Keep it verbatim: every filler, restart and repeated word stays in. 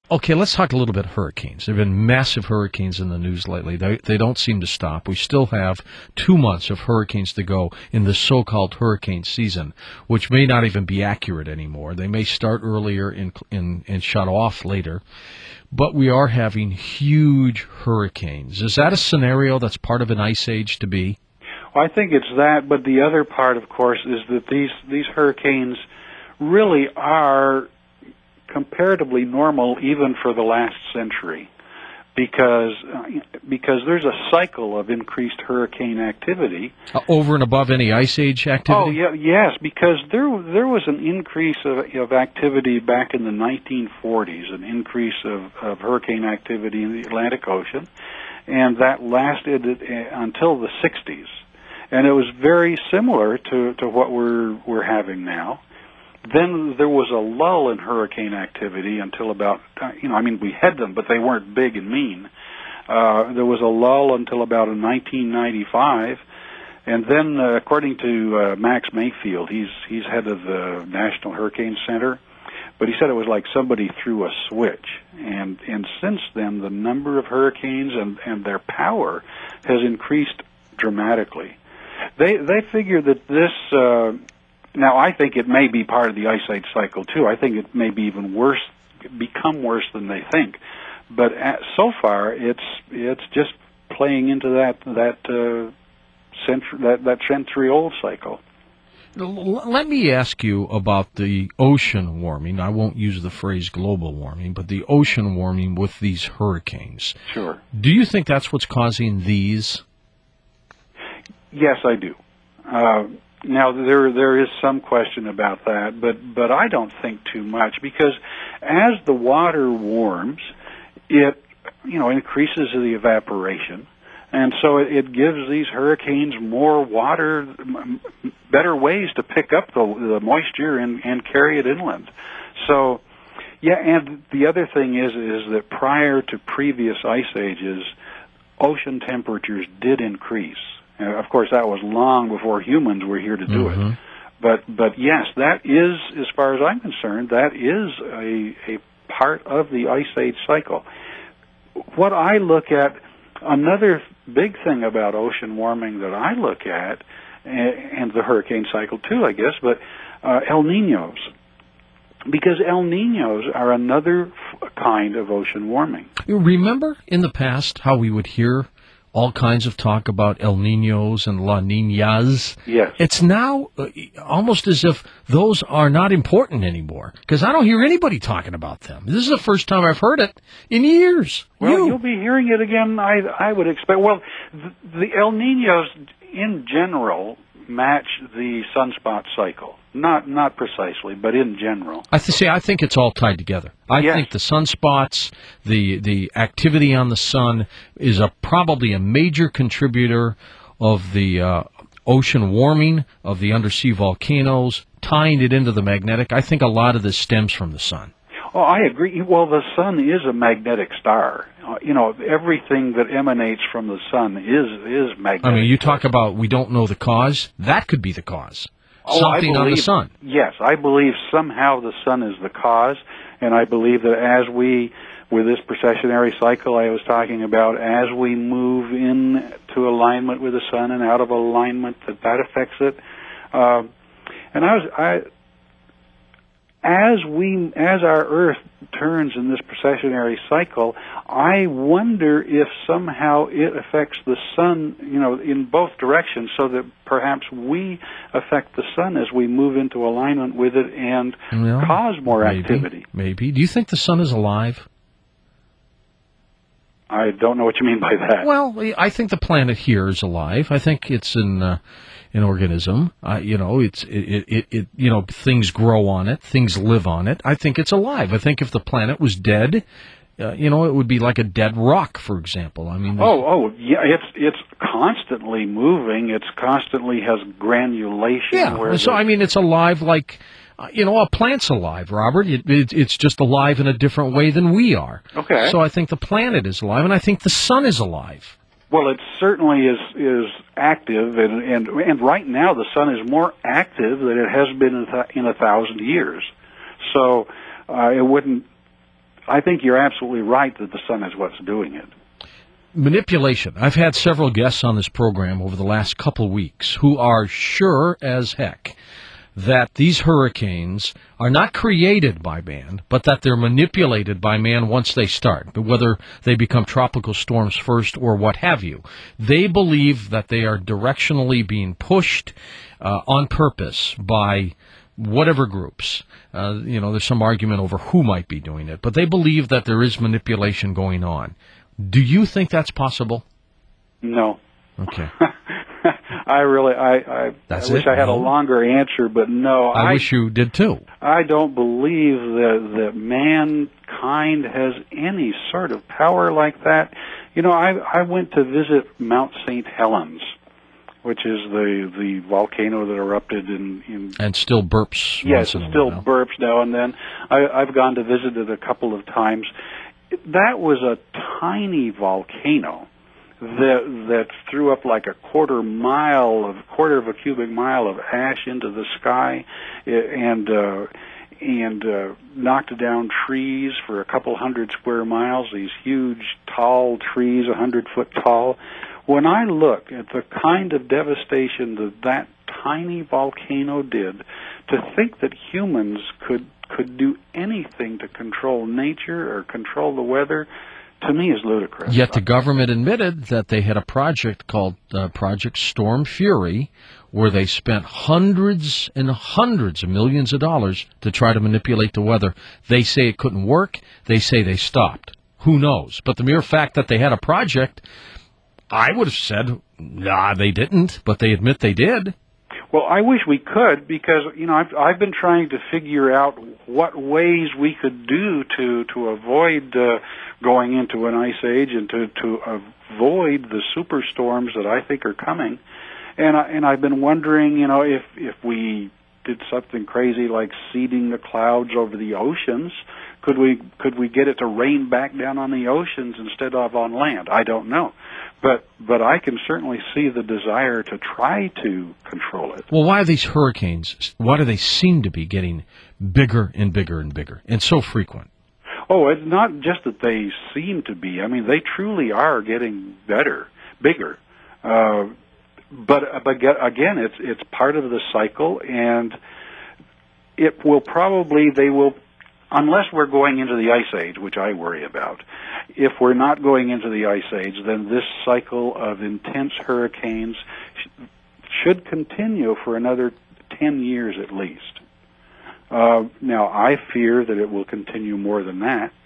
Okay, let's talk a little bit of hurricanes. There have been massive hurricanes in the news lately. They, they don't seem to stop. We still have two months of hurricanes to go in the so-called hurricane season, which may not even be accurate anymore. They may start earlier and, and, and shut off later. But we are having huge hurricanes. Is that a scenario that's part of an ice age to be? Well, I think it's that, but the other part, of course, is that these, these hurricanes really are comparatively normal even for the last century, because because there's a cycle of increased hurricane activity uh, over and above any ice age activity. Oh yeah, yes, because there there was an increase of, of activity back in the nineteen forties, an increase of, of hurricane activity in the Atlantic Ocean, and that lasted until the sixties, and it was very similar to, to what we're we're having now. Then there was a lull in hurricane activity until about, you know, I mean, we had them, but they weren't big and mean. Uh, there was a lull until about nineteen ninety-five, and then, uh, according to uh, Max Mayfield, he's he's head of the National Hurricane Center, but he said it was like somebody threw a switch, and and since then the number of hurricanes and and their power has increased dramatically. They they figure that this. Uh, Now, I think it may be part of the ice age cycle, too. I think it may be even worse, become worse than they think. But at, so far, it's it's just playing into that that uh, century that, that century-old cycle. Let me ask you about the ocean warming. I won't use the phrase global warming, but the ocean warming with these hurricanes. Sure. Do you think that's what's causing these? Yes, I do. Uh, Now, there there is some question about that, but, but I don't think too much, because as the water warms, it, you know, increases the evaporation, and so it, it gives these hurricanes more water, better ways to pick up the, the moisture and, and carry it inland. So, yeah, and the other thing is, is that prior to previous ice ages, ocean temperatures did increase. Uh, of course, that was long before humans were here to do mm-hmm. it. But but yes, that is, as far as I'm concerned, that is a a part of the ice age cycle. What I look at, another big thing about ocean warming that I look at, and the hurricane cycle too, I guess, but uh, El Niños. Because El Niños are another f- kind of ocean warming. You remember in the past how we would hear all kinds of talk about El Niños and La Niñas? Yes. It's now uh, almost as if those are not important anymore, because I don't hear anybody talking about them. This is the first time I've heard it in years. Well, you. you'll be hearing it again, I, I would expect. Well, the, the El Niños in general match the sunspot cycle. Not not precisely, but in general. I th- see. I think it's all tied together. I yes. think the sunspots, the the activity on the sun, is a probably a major contributor of the uh, ocean warming, of the undersea volcanoes, tying it into the magnetic. I think a lot of this stems from the sun. Oh, I agree. Well, the sun is a magnetic star. Uh, you know, everything that emanates from the sun is is magnetic. I mean, you talk about we don't know the cause. That could be the cause. Oh, Something I believe, on the sun. Yes, I believe somehow the sun is the cause, and I believe that as we, with this precessionary cycle I was talking about, as we move into alignment with the sun and out of alignment, that that affects it. Uh, and I was, I, as we, as our Earth turns in this precessionary cycle, I wonder if somehow it affects the sun, you know, in both directions, so that perhaps we affect the sun as we move into alignment with it and well, cause more maybe, activity. Maybe. Do you think the sun is alive? I don't know what you mean by that. Well, I think the planet here is alive. I think it's an uh, an organism. Uh, you know, it's it, it it you know things grow on it, things live on it. I think it's alive. I think if the planet was dead, uh, you know, it would be like a dead rock, for example. I mean, oh, oh, yeah, it's it's constantly moving. It's constantly has granulation. Yeah. Where So the, I mean, it's alive like. Uh, you know, a plant's alive, Robert. It, it, it's just alive in a different way than we are. Okay. So I think the planet is alive, and I think the sun is alive. Well, it certainly is is active, and and and right now the sun is more active than it has been in, th- in a thousand years. So uh, it wouldn't. I think you're absolutely right that the sun is what's doing it. Manipulation. I've had several guests on this program over the last couple weeks who are sure as heck that these hurricanes are not created by man, but that they're manipulated by man once they start, whether they become tropical storms first or what have you. They believe that they are directionally being pushed uh, on purpose by whatever groups. Uh, you know, there's some argument over who might be doing it, but they believe that there is manipulation going on. Do you think that's possible? No. Okay. I really, I, I, That's I wish it? I had No? a longer answer, but no. I, I wish you did too. I don't believe that that mankind has any sort of power like that. You know, I I went to visit Mount Saint Helens, which is the the volcano that erupted in, in And still burps. yes, once in it a still while. burps now and then. I, I've gone to visit it a couple of times. That was a tiny volcano that that threw up like a quarter mile of quarter of a cubic mile of ash into the sky, and uh, and uh, knocked down trees for a couple hundred square miles. These huge, tall trees, a hundred foot tall. When I look at the kind of devastation that that tiny volcano did, to think that humans could could do anything to control nature or control the weather, to me is ludicrous. Yet the government admitted that they had a project called uh, Project Storm Fury, where they spent hundreds and hundreds of millions of dollars to try to manipulate the weather. They say it couldn't work. They say they stopped. Who knows? But the mere fact that they had a project, I would have said, nah, they didn't, but they admit they did. Well, I wish we could, because, you know, I've, I've been trying to figure out what ways we could do to, to avoid uh, going into an ice age and to, to avoid the superstorms that I think are coming. And, I, and I've been wondering, you know, if, if we did something crazy like seeding the clouds over the oceans, could we could we get it to rain back down on the oceans instead of on land? I don't know. But but I can certainly see the desire to try to control it. Well, why are these hurricanes, why do they seem to be getting bigger and bigger and bigger and so frequent? Oh, it's not just that they seem to be. I mean, they truly are getting better, bigger. Uh, but, but again, it's it's part of the cycle, and it will probably, they will, unless we're going into the ice age, which I worry about. If we're not going into the ice age, then this cycle of intense hurricanes sh- should continue for another ten years at least. Uh, now, I fear that it will continue more than that.